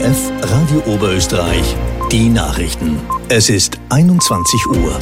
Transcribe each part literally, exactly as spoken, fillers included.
O R F Radio Oberösterreich, die Nachrichten. Es ist einundzwanzig Uhr.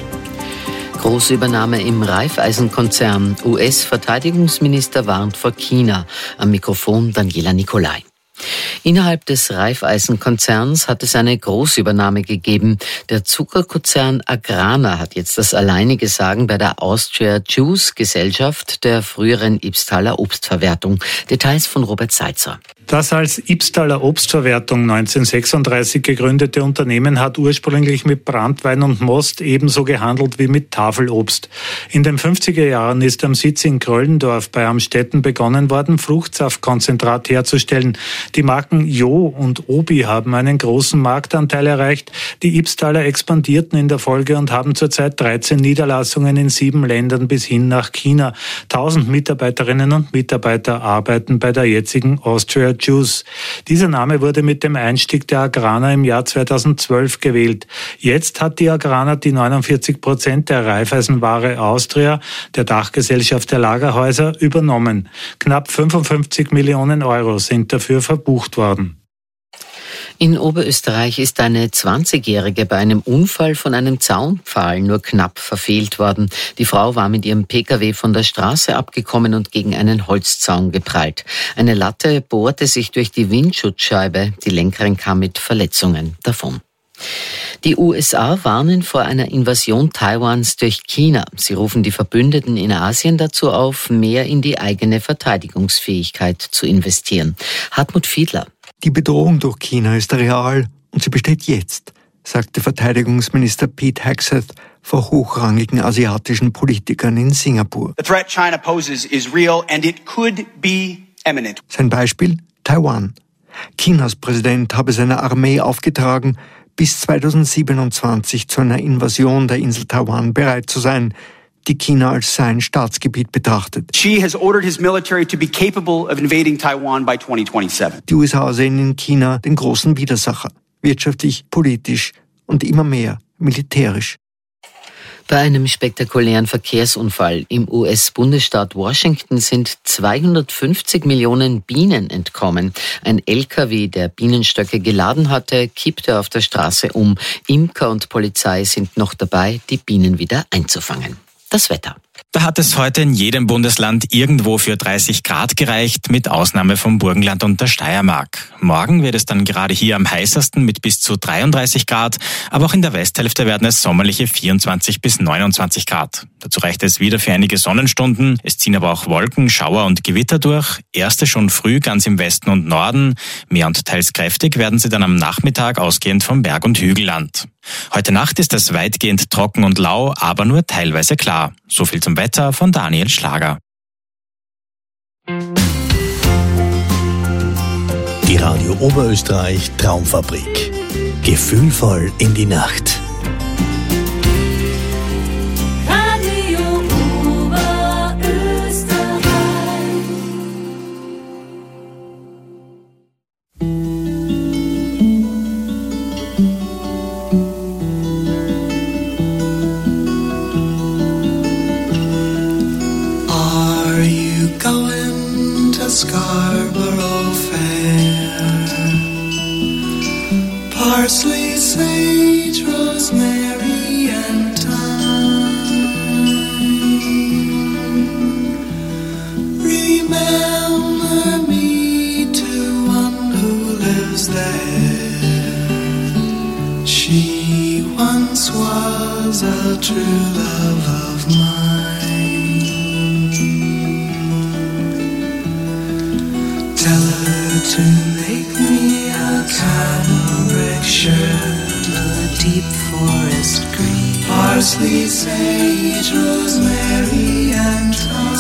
Großübernahme im Raiffeisen-Konzern. U S-Verteidigungsminister warnt vor China. Am Mikrofon Daniela Nicolai. Innerhalb des Raiffeisen-Konzerns hat es eine Großübernahme gegeben. Der Zuckerkonzern Agrana hat jetzt das alleinige Sagen bei der Austria Juice Gesellschaft, der früheren Ybbstaler Obstverwertung. Details von Robert Seitzer. Das als Ybbstaler Obstverwertung neunzehnhundertsechsunddreißig gegründete Unternehmen hat ursprünglich mit Branntwein und Most ebenso gehandelt wie mit Tafelobst. In den fünfziger Jahren ist am Sitz in Kröllendorf bei Amstetten begonnen worden, Fruchtsaftkonzentrat herzustellen. Die Marken Jo und Obi haben einen großen Marktanteil erreicht. Die Ybbstaler expandierten in der Folge und haben zurzeit dreizehn Niederlassungen in sieben Ländern bis hin nach China. Tausend Mitarbeiterinnen und Mitarbeiter arbeiten bei der jetzigen Austria Juice. Dieser Name wurde mit dem Einstieg der Agrana im Jahr zweitausendzwölf gewählt. Jetzt hat die Agrana die neunundvierzig Prozent der Raiffeisenware Austria, der Dachgesellschaft der Lagerhäuser, übernommen. Knapp fünfundfünfzig Millionen Euro sind dafür verbucht worden. In Oberösterreich ist eine zwanzigjährige bei einem Unfall von einem Zaunpfahl nur knapp verfehlt worden. Die Frau war mit ihrem Pkw von der Straße abgekommen und gegen einen Holzzaun geprallt. Eine Latte bohrte sich durch die Windschutzscheibe. Die Lenkerin kam mit Verletzungen davon. Die U S A warnen vor einer Invasion Taiwans durch China. Sie rufen die Verbündeten in Asien dazu auf, mehr in die eigene Verteidigungsfähigkeit zu investieren. Hartmut Fiedler. Die Bedrohung durch China ist real und sie besteht jetzt, sagte Verteidigungsminister Pete Hegseth vor hochrangigen asiatischen Politikern in Singapur. The threat China poses is real and it could be imminent. Sein Beispiel? Taiwan. Chinas Präsident habe seiner Armee aufgetragen, bis zweitausendsiebenundzwanzig zu einer Invasion der Insel Taiwan bereit zu sein, die China als sein Staatsgebiet betrachtet. Xi has ordered his military to be capable of invading Taiwan by twenty twenty-seven. Die U S A sehen in China den großen Widersacher, wirtschaftlich, politisch und immer mehr militärisch. Bei einem spektakulären Verkehrsunfall im U S-Bundesstaat Washington sind zweihundertfünfzig Millionen Bienen entkommen. Ein L K W, der Bienenstöcke geladen hatte, kippte auf der Straße um. Imker und Polizei sind noch dabei, die Bienen wieder einzufangen. Das Wetter. Da hat es heute in jedem Bundesland irgendwo für dreißig Grad gereicht, mit Ausnahme vom Burgenland und der Steiermark. Morgen wird es dann gerade hier am heißesten mit bis zu dreiunddreißig Grad, aber auch in der Westhälfte werden es sommerliche vierundzwanzig bis neunundzwanzig Grad. Dazu reicht es wieder für einige Sonnenstunden, es ziehen aber auch Wolken, Schauer und Gewitter durch. Erste schon früh ganz im Westen und Norden, mehr und teils kräftig werden sie dann am Nachmittag ausgehend vom Berg- und Hügelland. Heute Nacht ist es weitgehend trocken und lau, aber nur teilweise klar. So viel zum Wetter von Daniel Schlager. Die Radio Oberösterreich Traumfabrik. Gefühlvoll in die Nacht. Radio Oberösterreich. Are you going to Scarborough Fair? Parsley, sage, rosemary, and thyme. Remember me to one who lives there. She once was a true love of mine. Tell her to make me a cambric shirt, a deep forest green, parsley, sage, rosemary, and thyme,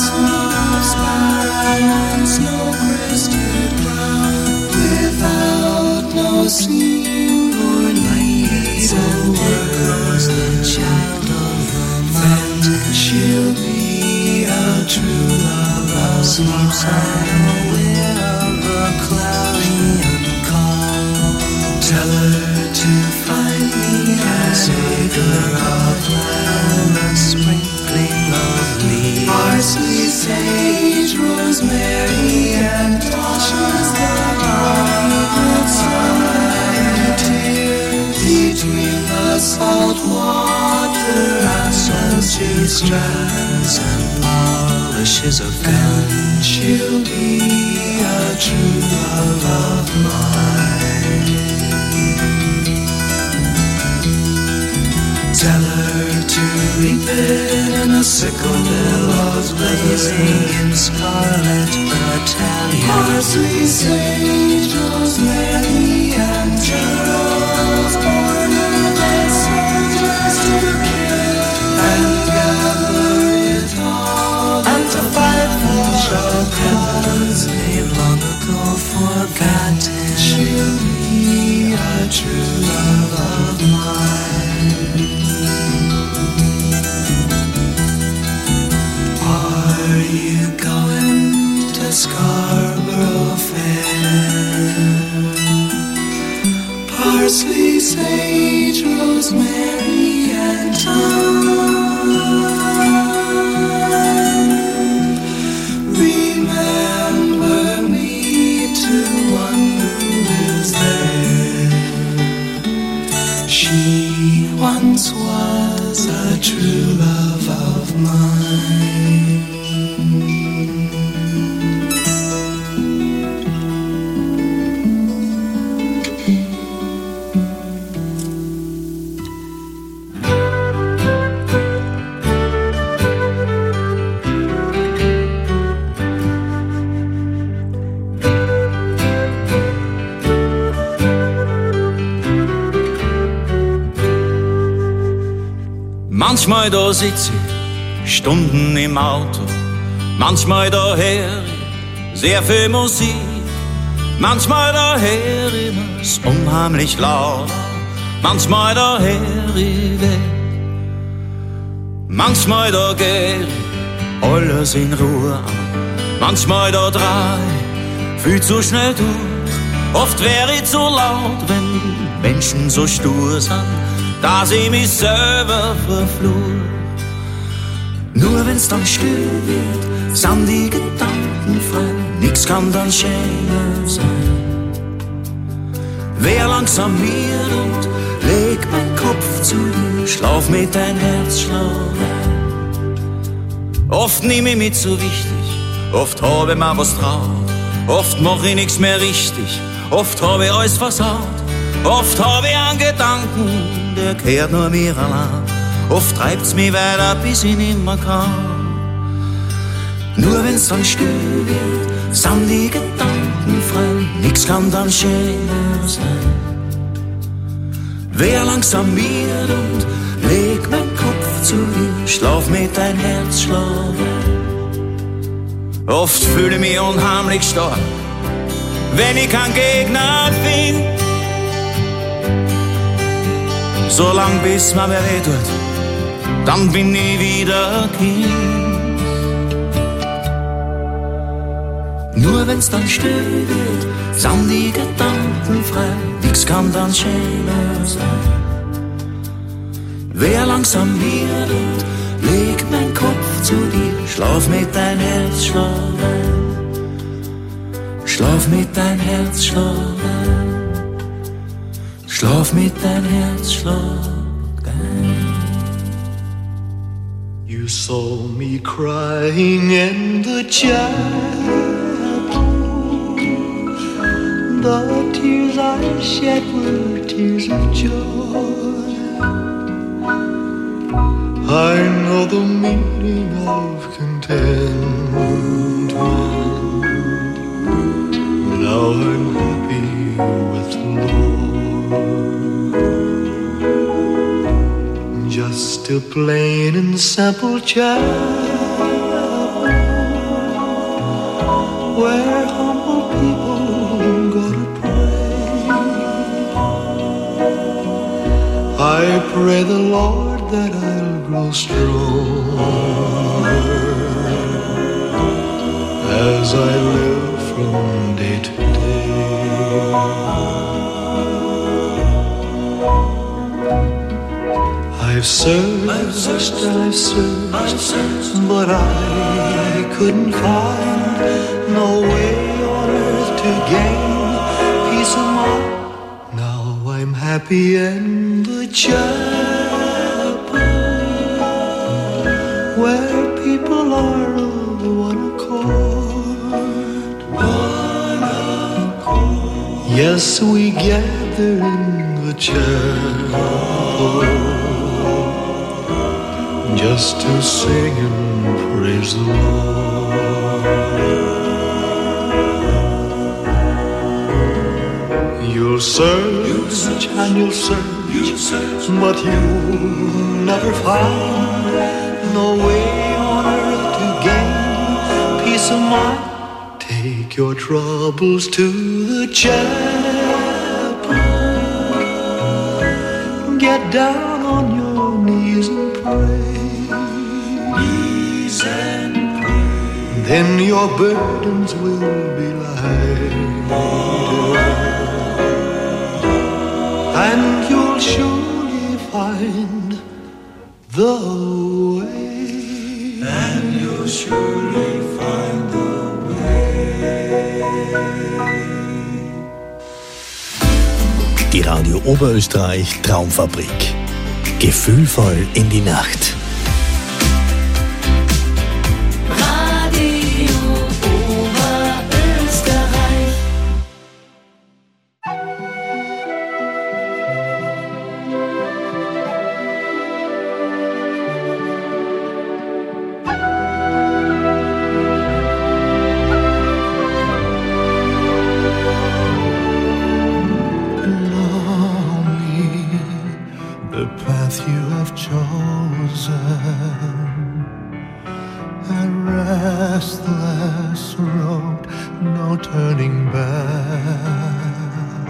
and snow-crested brown, without no seam or need of words, the child of the mountain. She'll be a true love of mine. Cloudy and calm. Tell her to find me a savor of land, a sprinkling of leaves, parsley, sage, rosemary, and thyme. She's the bride of parsley strands and polishes of gun. She'll be a true love of mine. Tell her to reap it in a sickle, billows blazing in scarlet battalion. Parsley, sage, rosemary, and geraniums, born of the soldiers to kill and gather it all, and to fight for a cause they've long ago forgotten. She'll be a true love of mine. Are you going to Scarborough Fair? Parsley, sage, rosemary, and thyme. Remember me to one who is there. She once was a true love of mine. Manchmal da sitz ich Stunden im Auto, manchmal da hör ich sehr viel Musik, manchmal da hör ich es unheimlich laut, manchmal da hör ich weg, manchmal da geh ich alles in Ruhe an, manchmal da dreh ich viel zu schnell durch, oft wär ich zu laut, wenn Menschen so stur sind, dass ich mich selber verfluch. Nur wenn's dann still wird, sind die Gedanken frei, nix kann dann schöner sein. Wer langsam mir und leg mein Kopf zu dir, schlaf mit dein Herzschlag ein. Oft nehm ich mich zu wichtig, oft hab ich mir was traut, oft mach ich nix mehr richtig, oft hab ich alles versaut, oft hab ich einen Gedanken, der gehört nur mir allein. Oft treibt's mich weiter, bis ich nimmer kann. Nur wenn's dann still wird, sind die Gedanken frei, nix kann dann schöner sein. Wer langsam mir und leg mein Kopf zu dir, schlaf mit dein Herzschlag ein. Oft fühle ich mich unheimlich stark, wenn ich keinen Gegner find. Solang bis man mir weh tut, dann bin ich wieder Kind. Nur wenn's dann still wird, sind die Gedanken frei, nix kann dann schöner sein. Wer langsam wird und leg mein Kopf zu dir, schlaf mit dein Herzschlag ein. Schlaf mit dein Herzschlag ein. Schlaf mit dein Herzschlag ein. You saw me crying in the chapel. The tears I shed were tears of joy. I know the meaning of contentment. Now I'm happy with the Lord. Just a plain and simple chapel where humble people go to pray. I pray the Lord that I'll grow stronger as I live from day to day. I've searched, I've searched, I've searched, I've searched, but I couldn't find no way on earth to gain peace of mind. Now I'm happy in the chapel Yes, we gather in the chapel just to sing and praise the Lord. You'll search, you'll search and you'll search, you'll search, but you'll never find no way on earth to gain peace of mind. Take your troubles to the chapel. Get down on your knees and pray. Knees and pray. Then your burdens will be lighter, and you'll surely find the way. And you'll surely find the way. Die Radio Oberösterreich Traumfabrik. Gefühlvoll in die Nacht. Radio Oberösterreich. You have chosen a restless road, no turning back.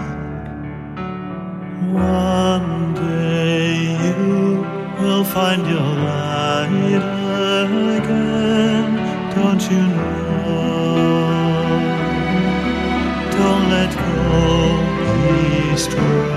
One day you will find your light again, don't you know? Don't let go, be strong.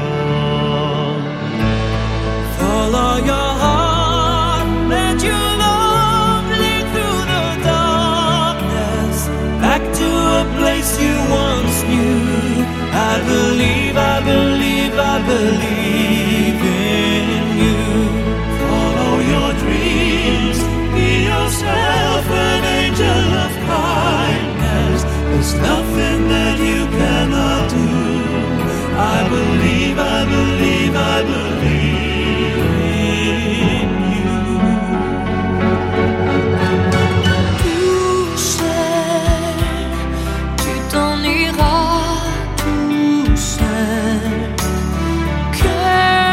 Follow your heart, let your love lead through the darkness, back to a place you once knew. I believe, I believe, I believe in you. Follow your dreams, be yourself an angel of kindness. There's nothing that you cannot do. I believe, I believe, I believe. Care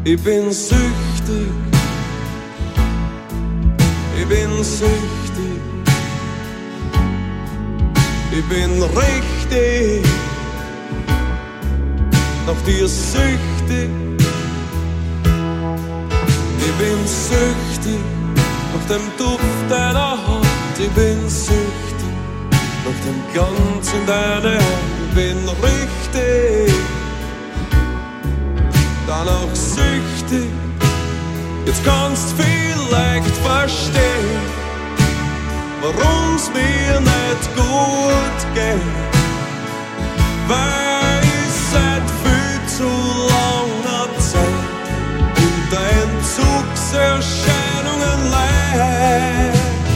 Ich bin süchtig, ich bin süchtig, ich bin richtig nach dir süchtig. Ich bin süchtig nach dem Duft deiner Hand, ich bin süchtig nach dem Glanz in deiner Hand. Ich bin richtig, danach süchtig. Jetzt kannst vielleicht verstehen, warum's mir nicht gut geht, weil ich seit viel zu langer Zeit unter Entzugserscheinungen leid.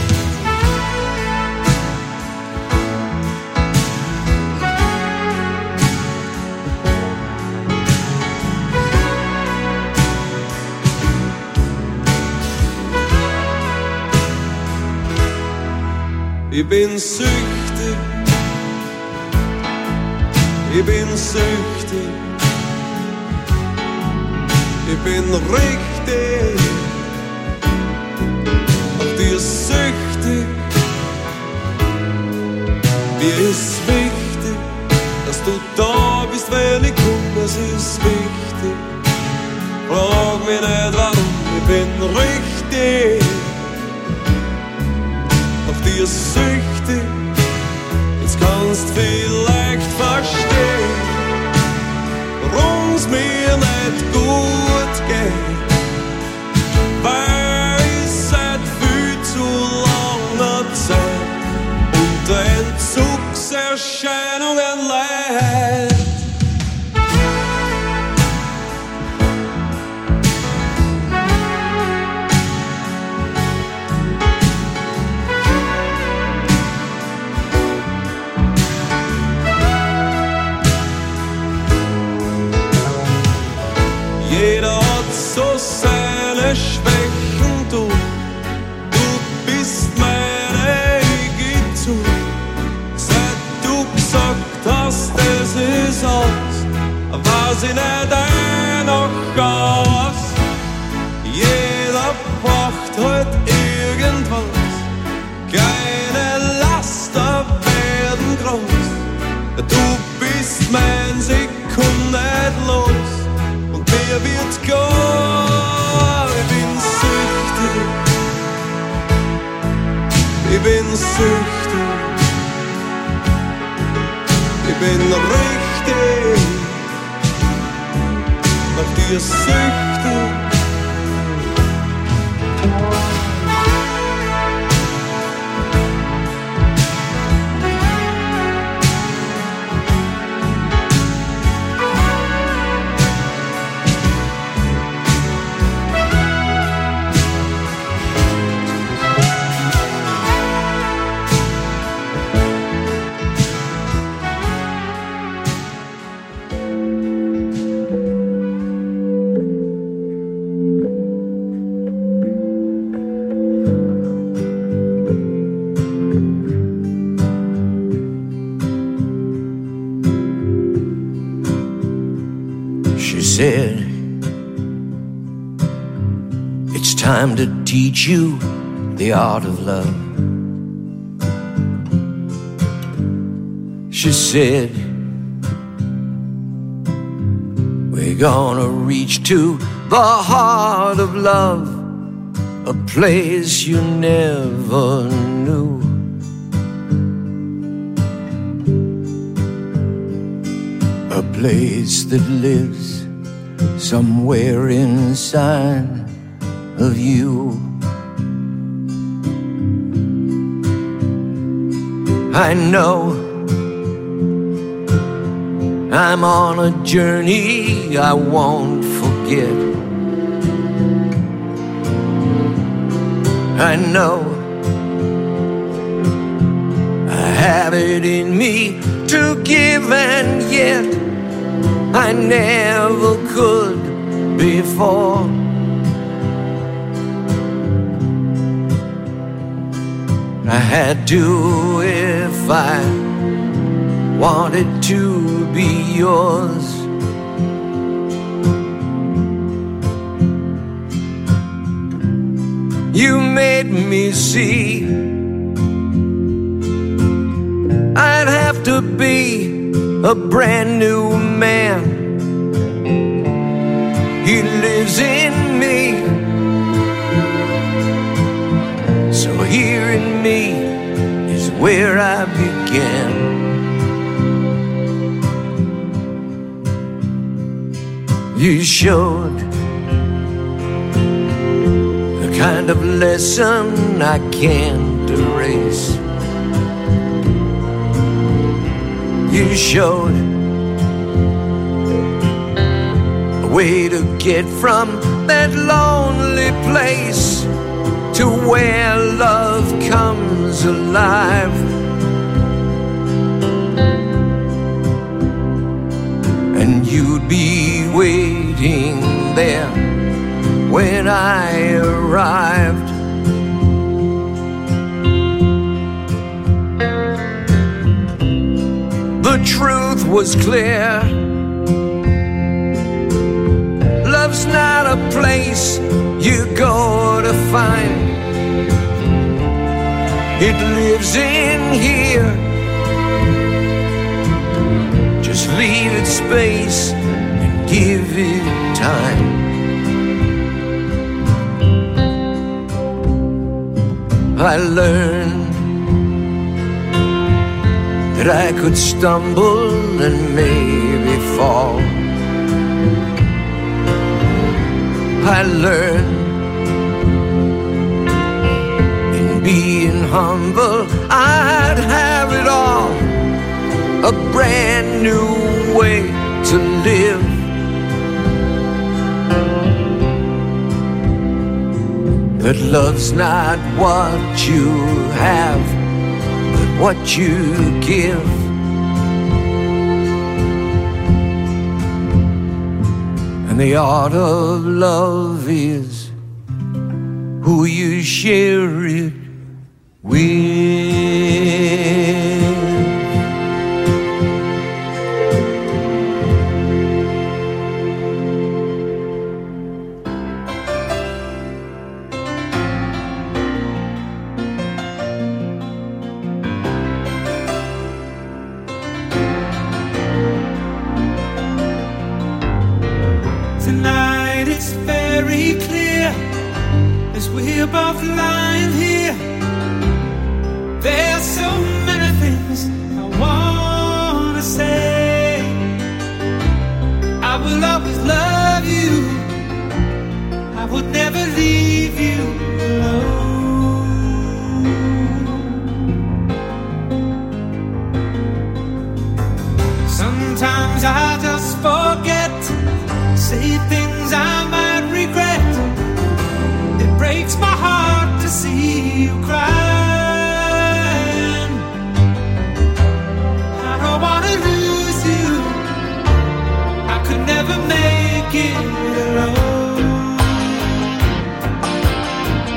Ich bin süchtig, ich bin süchtig, ich bin richtig auf dir süchtig. Mir ist wichtig, dass du da bist, wenn ich komm, das ist wichtig. Frag mich nicht warum, ich bin richtig auf dir süchtig. Jetzt kannst vielleicht verstehen, warum's mir nicht gut geht, weil ich seit viel zu langer Zeit unter Entzugserscheinungen leid. Jeder hat so seine Schwächen, du, du bist meine Igitu. Seit du gesagt hast, es ist aus, weiß ich nicht ein noch aus. Jeder braucht halt irgendwas, keine Laster werden groß. Du bist mein Sekundenlos. Mir wird klar, ich bin süchtig, ich bin süchtig, ich bin richtig nach dir süchtig. Said, it's time to teach you the art of love. She said, we're gonna reach to the heart of love, a place you never knew. A place that lives somewhere inside of you. I know I'm on a journey I won't forget. I know I have it in me to give, and yet I never could before. I had to if I wanted to be yours. you made me see. I'd have to be a brand new man. He lives in me, so here in me is where I began. You showed the kind of lesson I can't erase. You showed a way to get from that lonely place to where love comes alive. And you'd be waiting there when I arrived. The truth was clear. Love's not a place you go to find. It lives in here. Just leave it space and give it time. I learned that I could stumble and maybe fall. I learned in being humble I'd have it all. A brand new way to live. That love's not what you have, but what you give. And the art of love is who you share it with. Tonight it's very clear as we're both lying here. There's so many things I wanna say. I will always love you. I would never leave you alone. Sometimes I just forget. Say things I might regret. It breaks my heart to see you crying. I don't wanna lose you. I could never make it alone.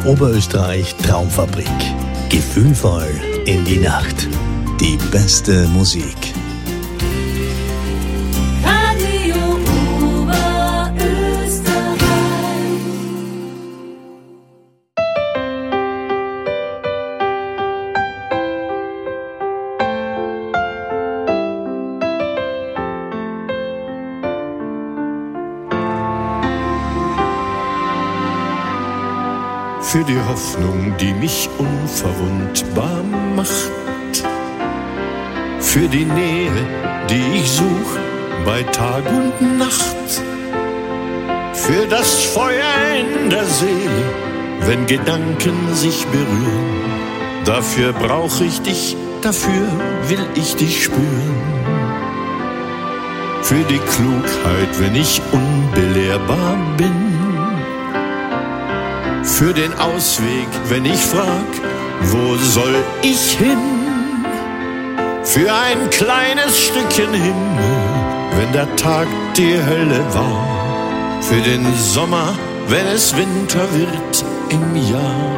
Oberösterreich Traumfabrik. Gefühlvoll in die Nacht. Die beste Musik. Radio Oberösterreich. Für die Hoffnung, die mich unverwundbar macht, für die Nähe, die ich such bei Tag und Nacht, für das Feuer in der Seele, wenn Gedanken sich berühren. Dafür brauch ich dich, dafür will ich dich spüren. Für die Klugheit, wenn ich unbelehrbar bin. Für den Ausweg, wenn ich frag, wo soll ich hin? Für ein kleines Stückchen Himmel, wenn der Tag die Hölle war. Für den Sommer, wenn es Winter wird im Jahr.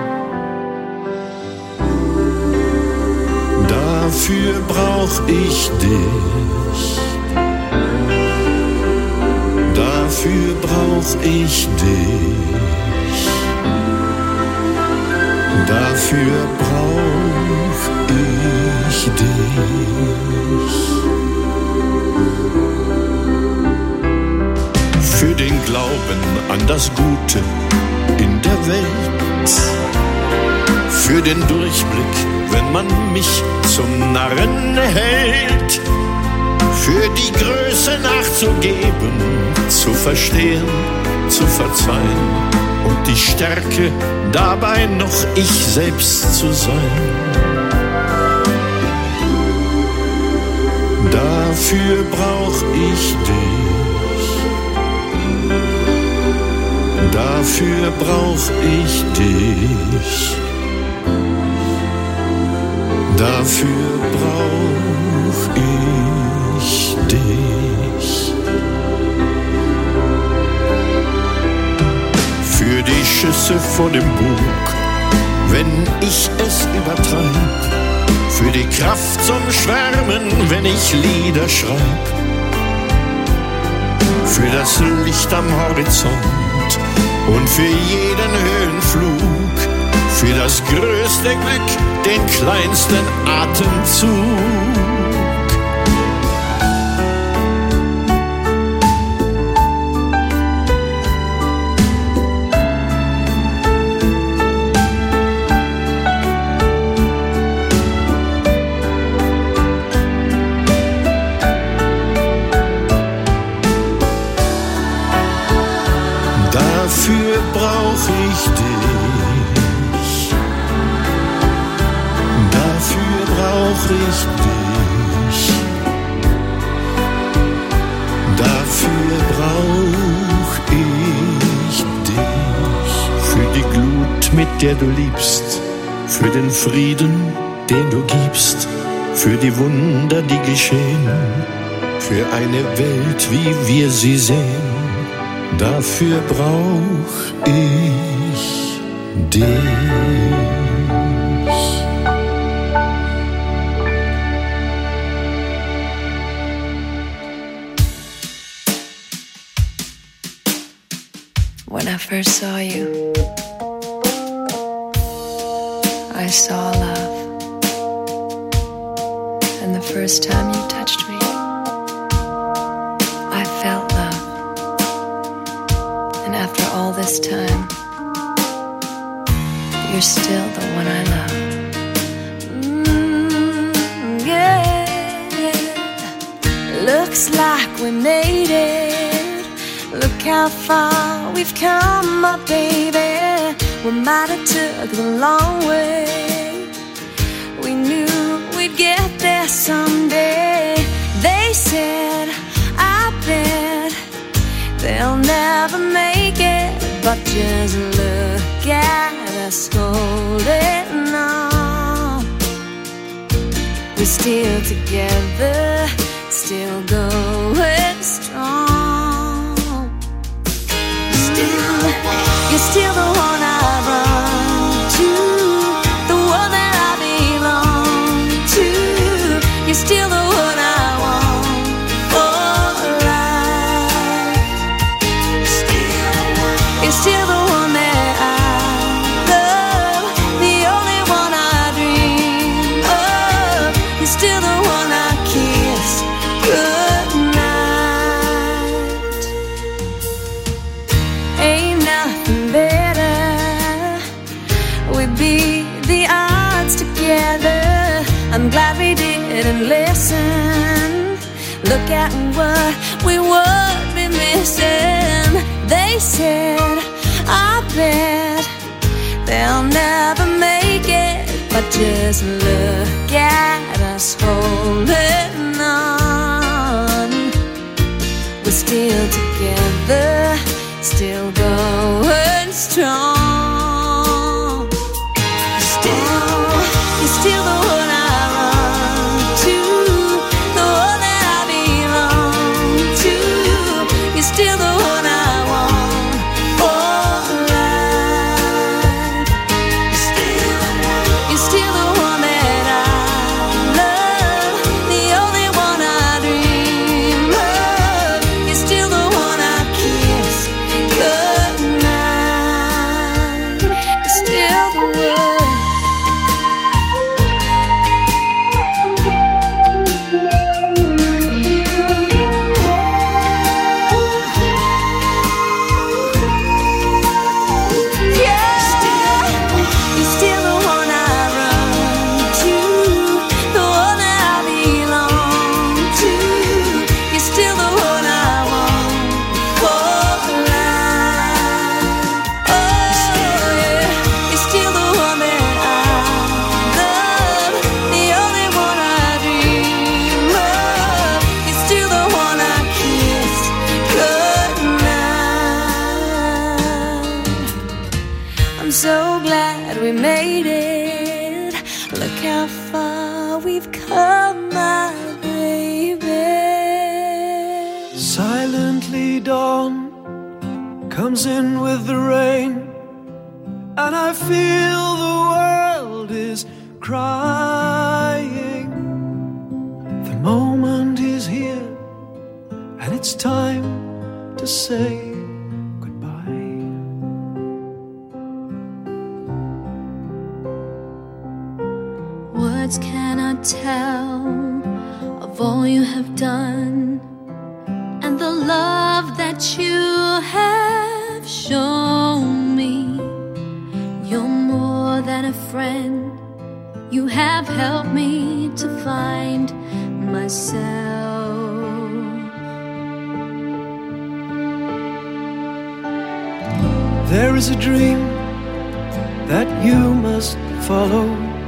Dafür brauch ich dich. Dafür brauch ich dich. Dafür brauch ich dich. Für den Glauben an das Gute in der Welt. Für den Durchblick, wenn man mich zum Narren hält. Für die Größe nachzugeben, zu verstehen, zu verzeihen. Und die Stärke, dabei noch ich selbst zu sein. Dafür brauch ich dich. Dafür brauch ich dich. Dafür brauch ich dich. Für die Schüsse vor dem Bug, wenn ich es übertreib. Für die Kraft zum Schwärmen, wenn ich Lieder schreib. Für das Licht am Horizont und für jeden Höhenflug. Für das größte Glück, den kleinsten Atemzug. Dafür brauch ich dich. Dafür brauch ich dich. Dafür brauch ich dich. Für die Glut, mit der du liebst. Für den Frieden, den du gibst. Für die Wunder, die geschehen. Für eine Welt, wie wir sie sehen. Dafür brauch ich dich. When I first saw you, I saw love. And the first time you touched me, I felt love. And after all this time, you're still the one I love. Mm, yeah, looks like we made it. Look how far we've come, my baby. We might have took the long way. We knew we'd get there someday. They said, I bet they'll never make it, but just look at us holding on. We're still together, still going strong. Still, you're still the one I run still the one I want for life. You're still the one that I love, the only one I dream of. You're still the one I kiss goodnight. Ain't nothing better. We beat the odds together. I'm glad we didn't listen. Look at what we would be missing. They said, I bet they'll never make it, but just look at us holding on. We're still together, still going strong. Still, you're still the one I run to, the one that I belong to. You're still the one I want for life. You're still the one that I love, the only one I dream of. You're still the one I kiss goodnight. You're still the one. So glad we made it. Look how far we've come, my baby. Silently dawn comes in with the rain, and I feel the world is crying. The moment is here, and it's time to say words cannot tell of all you have done and the love that you have shown me. You're more than a friend. You have helped me to find myself. There is a dream that you must follow,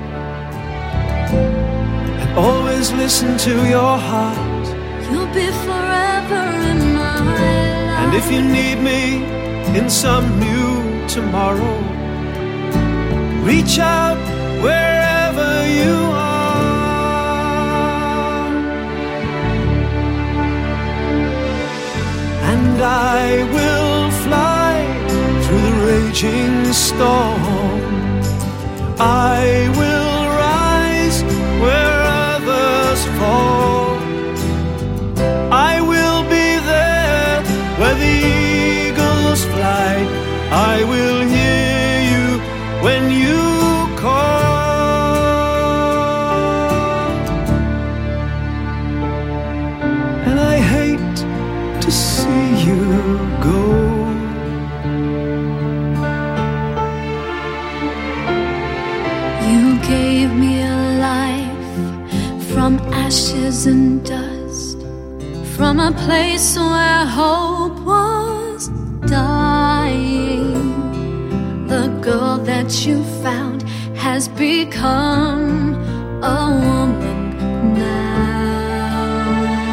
and always listen to your heart. You'll be forever in my life. And if you need me in some new tomorrow, reach out wherever you are, and I will fly through the raging storm. I will rise where others fall. I will be there where the eagles fly. I will hear you when you call. And I hate to see you go. You gave me a life from ashes and dust, from a place where hope was dying. The girl that you found has become a woman now.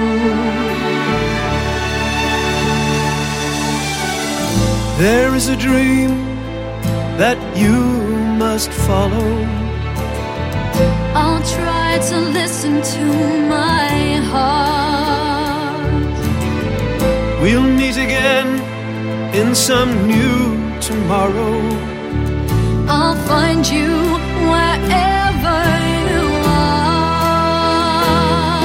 There is a dream that you must follow. I'll try to listen to my heart. We'll meet again in some new tomorrow. I'll find you wherever you are.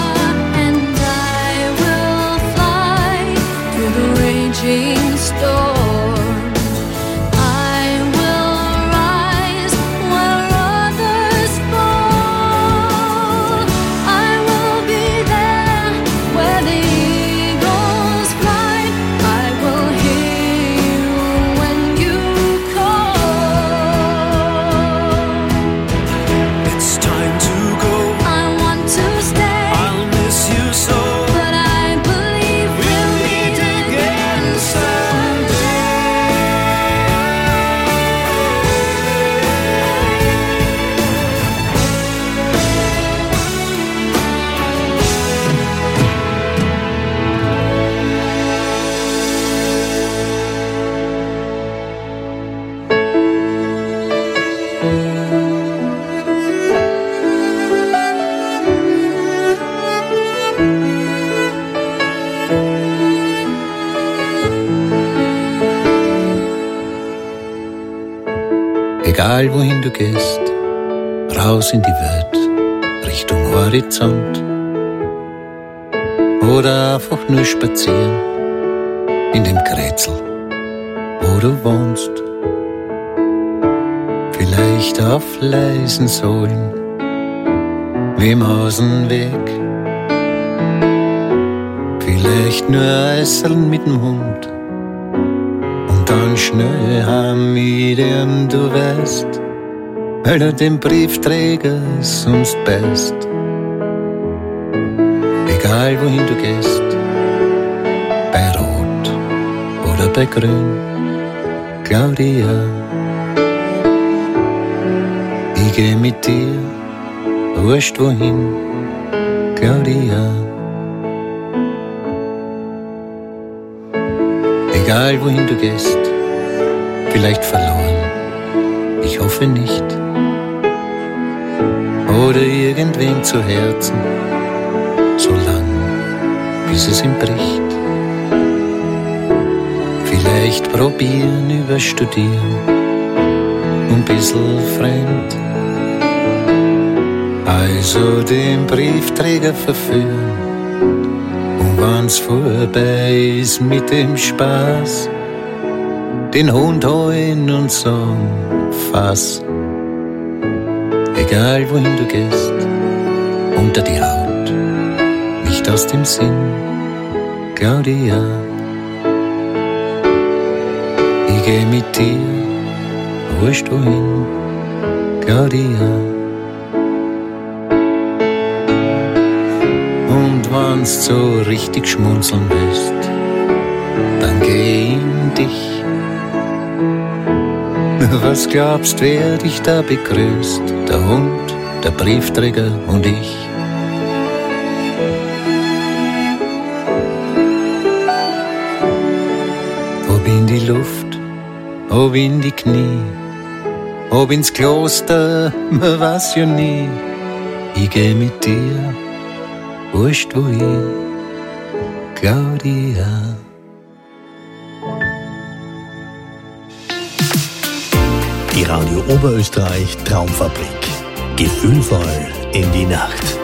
Egal wohin du gehst, raus in die Welt, Richtung Horizont. Oder einfach nur spazieren in dem Kretzel, wo du wohnst. Vielleicht auf leisen Sohlen, wie im Außenweg. Vielleicht nur Eiseln mit dem Hund und dann schnell heim mit ihm, du weißt, weil du den Briefträger sonst bist. Egal wohin du gehst, bei Rot oder bei Grün, Claudia, ich geh mit dir, wurscht wohin, Claudia. Egal wohin du gehst, vielleicht verloren, ich hoffe nicht, oder irgendwem zu Herzen, so lang, bis es ihm bricht. Vielleicht probieren über Studieren, ein bisschen fremd, also den Briefträger verführen. Und wenn's vorbei ist mit dem Spaß, den Hund holen und sagen, fass. Egal wohin du gehst, unter die Haut, nicht aus dem Sinn, Claudia. Ich geh mit dir, wurscht wohin, Claudia. Und wenn's so richtig schmunzeln willst, dann geh in dich. Was glaubst, wer dich da begrüßt? Der Hund, der Briefträger und ich. Ob in die Luft, ob in die Knie, ob ins Kloster, man weiß ja nie. Ich geh mit dir, wurscht wohin, Claudia. Die Radio Oberösterreich Traumfabrik. Gefühlvoll in die Nacht.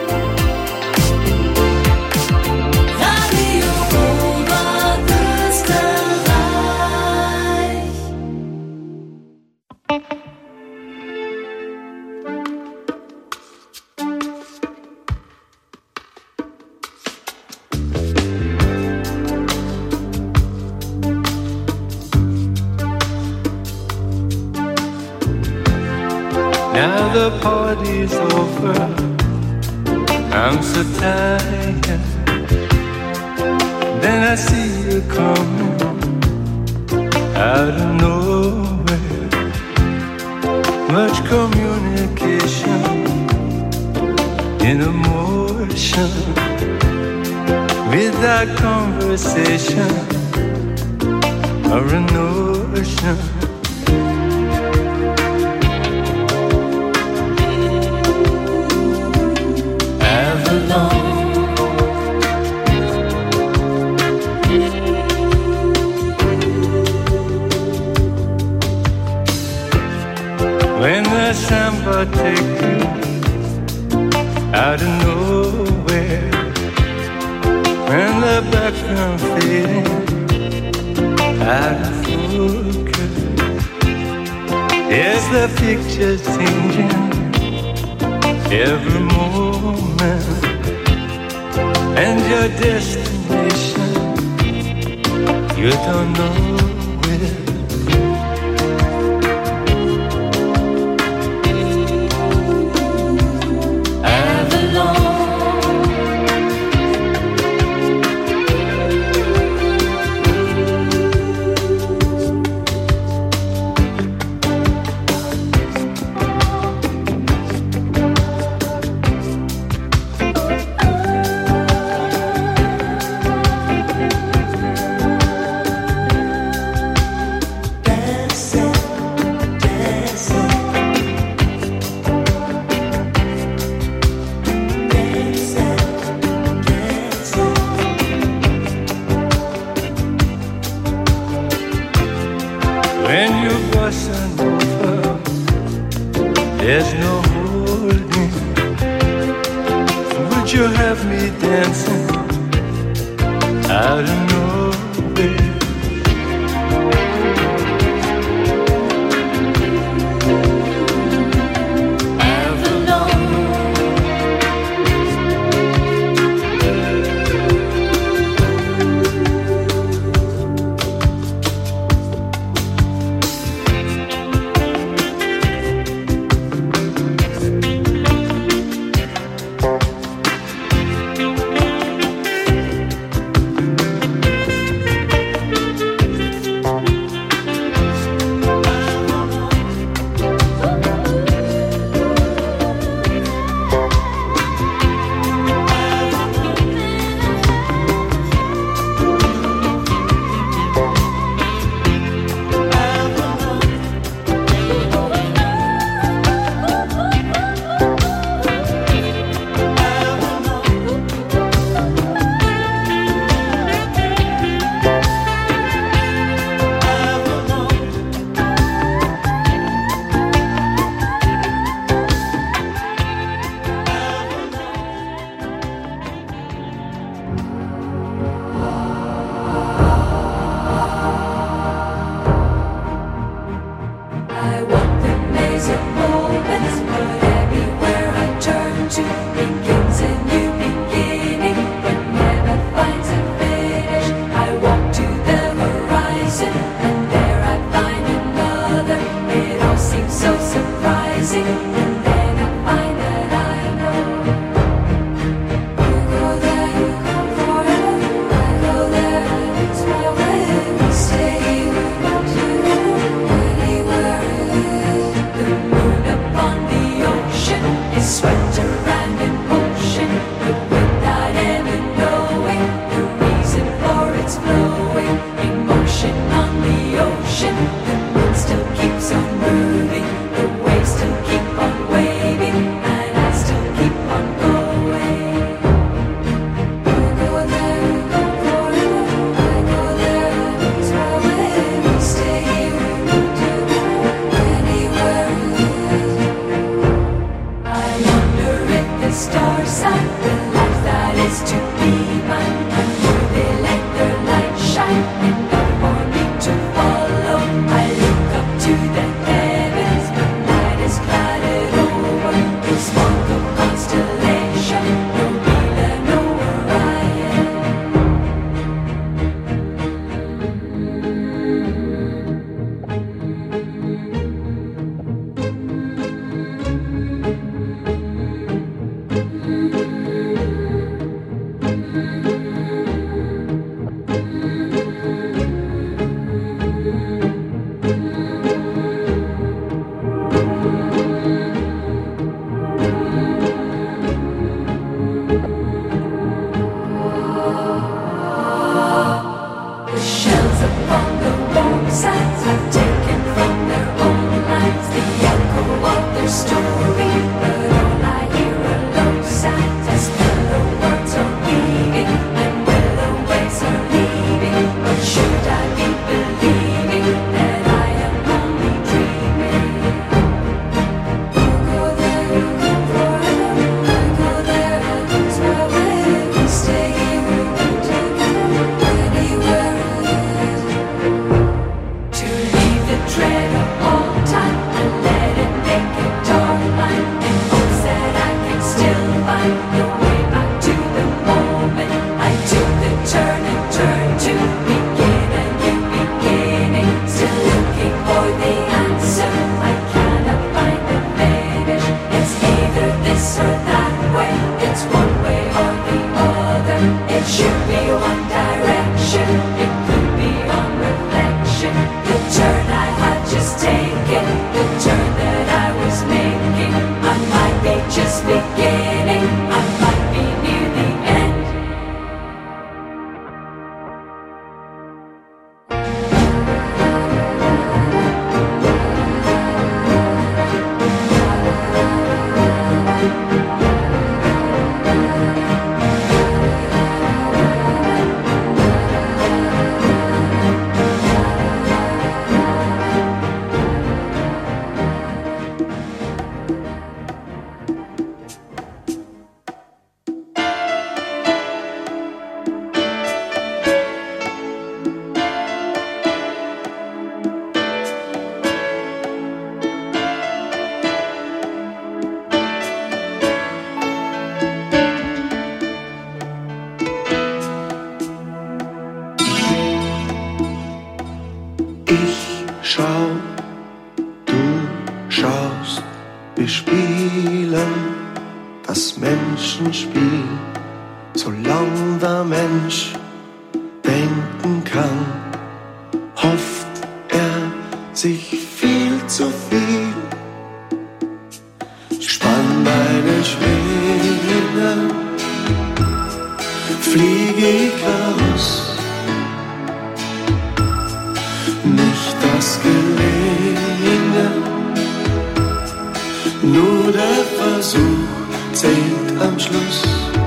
Radio Oberösterreich. Now the party's over, I'm so tired. Then I see you coming out of nowhere. Much communication in emotion, without conversation or a notion. When the samba take you out of nowhere, when the background fading out of focus, is the picture changing every moment, and your destination you don't know where. you have me dancing out of nowhere. Try Wir spielen das Menschenspiel, solange der Mensch denken kann, hofft er sich viel zu viel. Spann deine Schwingen, fliege ich aus, nicht das Gelingen, nur der Versuch zählt am Schluss.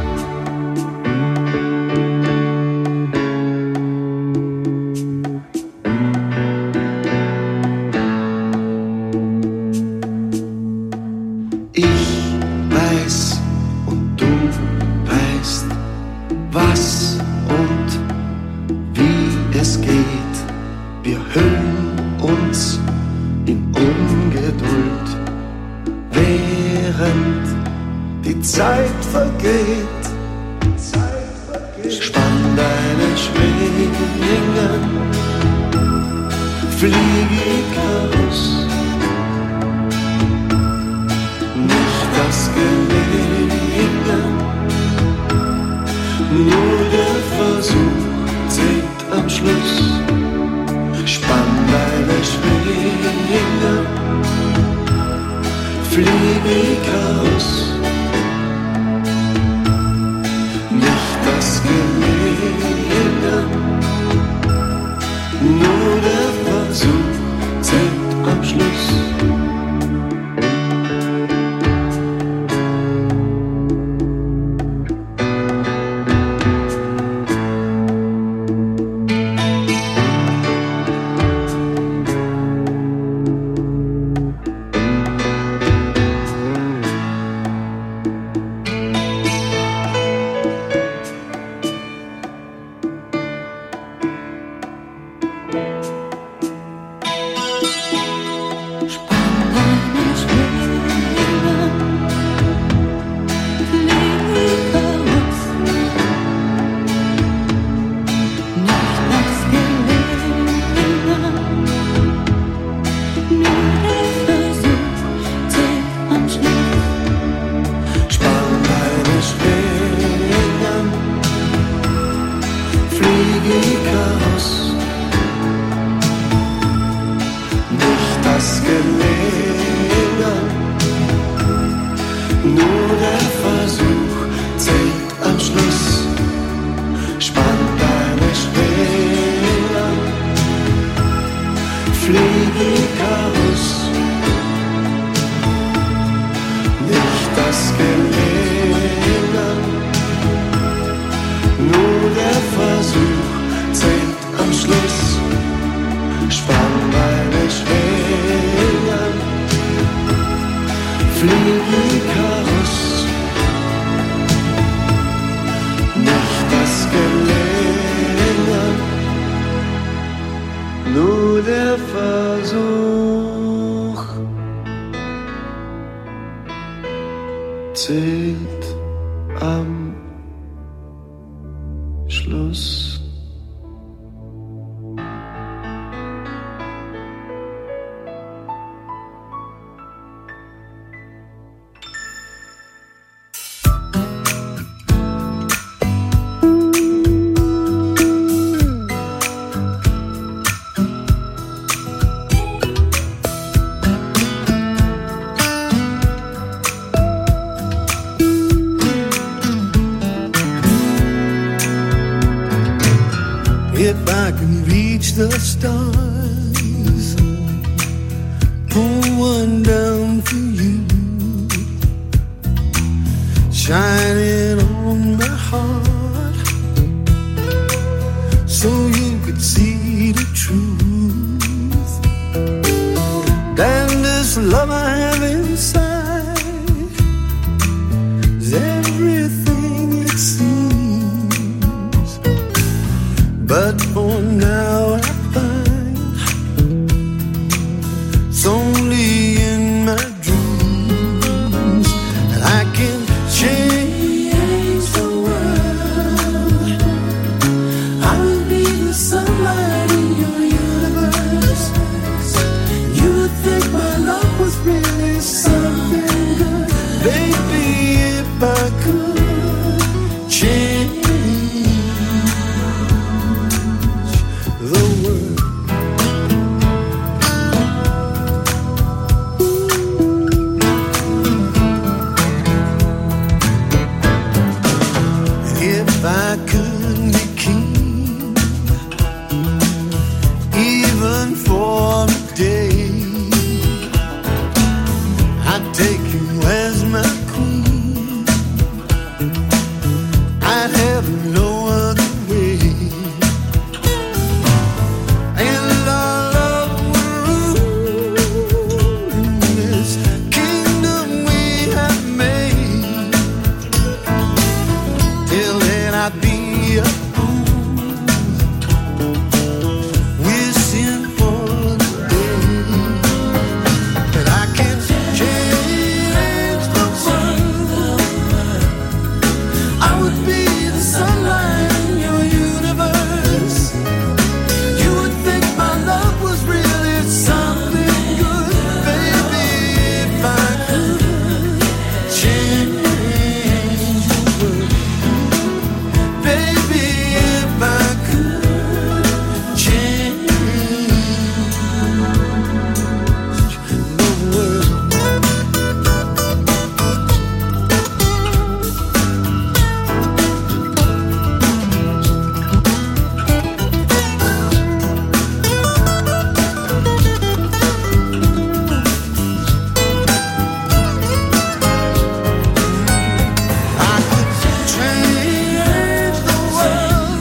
The stars, pull one down for you, shining on my heart, so you could see the truth. And this love I have inside is everything it seems, but for now I it's only in my dreams that I can change the world. I will be the sunlight in your universe. You would think my love was really something change the world. If I could be king, even for a day, I'd take you as my queen. I'd have no other way. And our love would rule in this kingdom we have made. Till then I'd be a fool, wishing for the day that I can change the world. I would be the sunlight in your universe. You would think my love was really something good, baby. If I could change the world, baby, if I could change the world. I could change the world.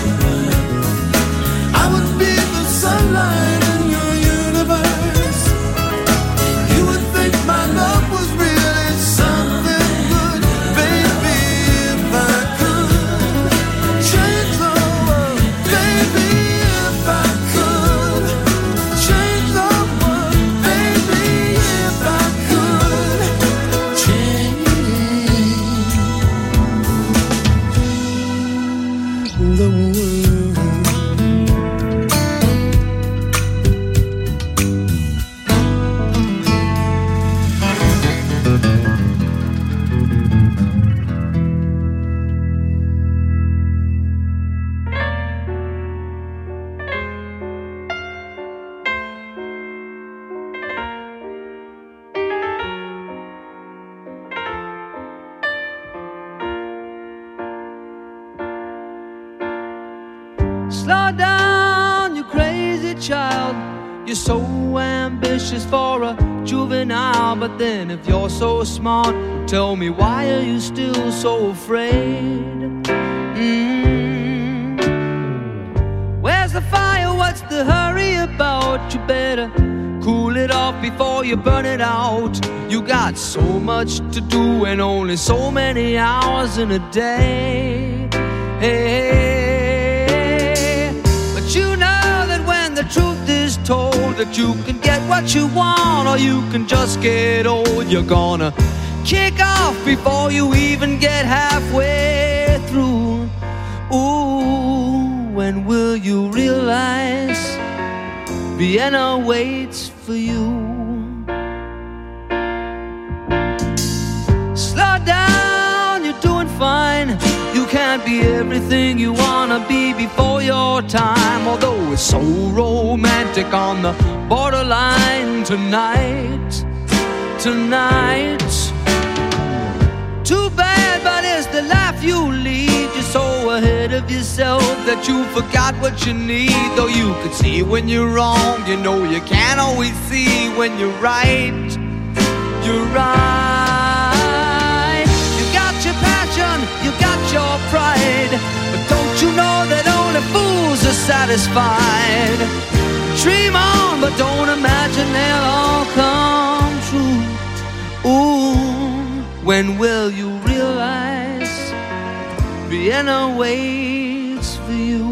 I would be the sunlight in your universe. You would think my love was really something good, baby. If I could change the world, baby. If I could change the world, baby. If I could change the world. Slow down, you crazy child. You're so ambitious for a juvenile. But then if you're so smart, tell me, why are you still so afraid? Mm. Where's the fire? What's the hurry about? You better cool it off before you burn it out. You got so much to do and only so many hours in a day. Hey, but you know that when the truth is told, that you can get what you want or you can just get old. You're gonna kick off before you even get halfway through. Ooh, when will you realize Vienna waits for you? Slow down, you're doing fine. You can't be everything you wanna be before your time. Although it's so romantic on the borderline tonight, tonight. Too bad, but it's the life you lead. You're so ahead of yourself that you forgot what you need. Though you could see when you're wrong, you know you can't always see when you're right. You're right. You got your passion, you got your pride, but don't you know that only fools are satisfied? Dream on, but don't imagine they'll all come true. Ooh, when will you realize Vienna waits for you?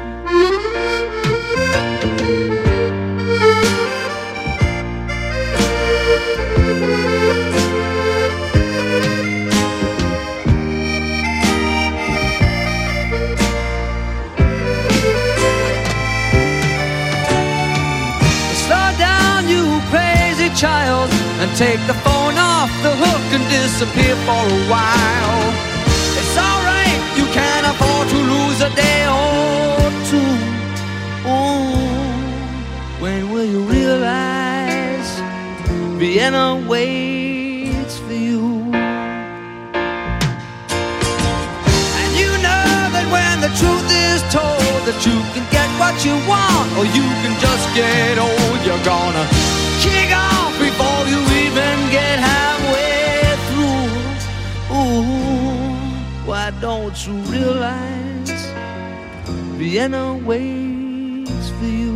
Child, and take the phone off the hook and disappear for a while. It's alright, Vienna waits for you. And you know that when the truth is told, that you can get what you want, or you can just get old. You're gonna kick off before you even get halfway through. Ooh, why don't you realize Vienna waits for you?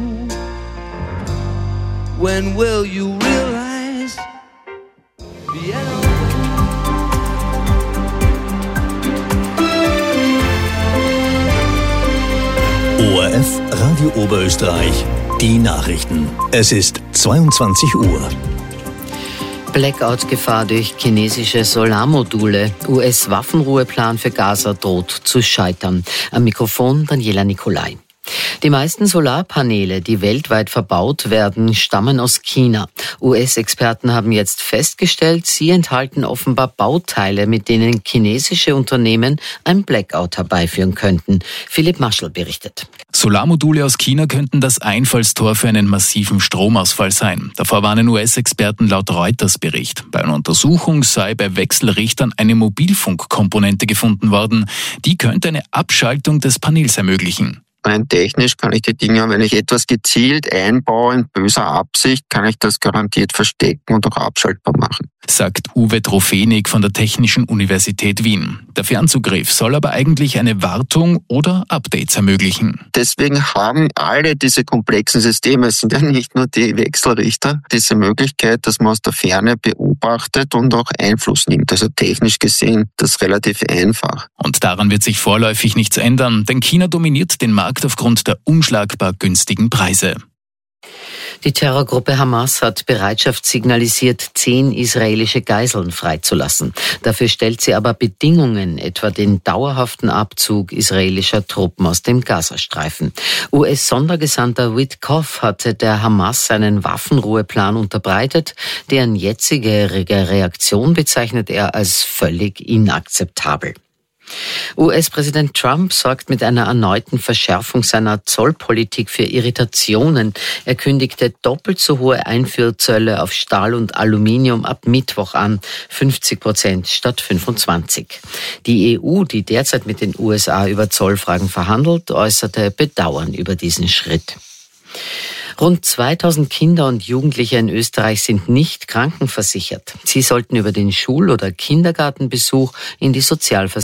When will you realize Vienna O R F Radio Oberösterreich, die Nachrichten. Es ist zweiundzwanzig Uhr. Blackout-Gefahr durch chinesische Solarmodule. U S-Waffenruheplan für Gaza droht zu scheitern. Am Mikrofon Daniela Nicolai. Die meisten Solarpaneele, die weltweit verbaut werden, stammen aus China. U S-Experten haben jetzt festgestellt, sie enthalten offenbar Bauteile, mit denen chinesische Unternehmen ein Blackout herbeiführen könnten. Philipp Maschel berichtet. Solarmodule aus China könnten das Einfallstor für einen massiven Stromausfall sein. Davor warnen U S-Experten laut Reuters-Bericht. Bei einer Untersuchung sei bei Wechselrichtern eine Mobilfunkkomponente gefunden worden. Die könnte eine Abschaltung des Paneels ermöglichen. Rein technisch kann ich die Dinge, wenn ich etwas gezielt einbaue in böser Absicht, kann ich das garantiert verstecken und auch abschaltbar machen. Sagt Uwe Trofenig von der Technischen Universität Wien. Der Fernzugriff soll aber eigentlich eine Wartung oder Updates ermöglichen. Deswegen haben alle diese komplexen Systeme, es sind ja nicht nur die Wechselrichter, diese Möglichkeit, dass man aus der Ferne beobachtet und auch Einfluss nimmt. Also technisch gesehen, das ist relativ einfach. Und daran wird sich vorläufig nichts ändern, denn China dominiert den Markt aufgrund der unschlagbar günstigen Preise. Die Terrorgruppe Hamas hat Bereitschaft signalisiert, zehn israelische Geiseln freizulassen. Dafür stellt sie aber Bedingungen, etwa den dauerhaften Abzug israelischer Truppen aus dem Gazastreifen. U S-Sondergesandter Witkoff hatte der Hamas einen Waffenruheplan unterbreitet, deren jetzige Reaktion bezeichnet er als völlig inakzeptabel. U S-Präsident Trump sorgt mit einer erneuten Verschärfung seiner Zollpolitik für Irritationen. Er kündigte doppelt so hohe Einfuhrzölle auf Stahl und Aluminium ab Mittwoch an, fünfzig Prozent statt fünfundzwanzig. Die E U, die derzeit mit den U S A über Zollfragen verhandelt, äußerte Bedauern über diesen Schritt. Rund zweitausend Kinder und Jugendliche in Österreich sind nicht krankenversichert. Sie sollten über den Schul- oder Kindergartenbesuch in die Sozialversicherung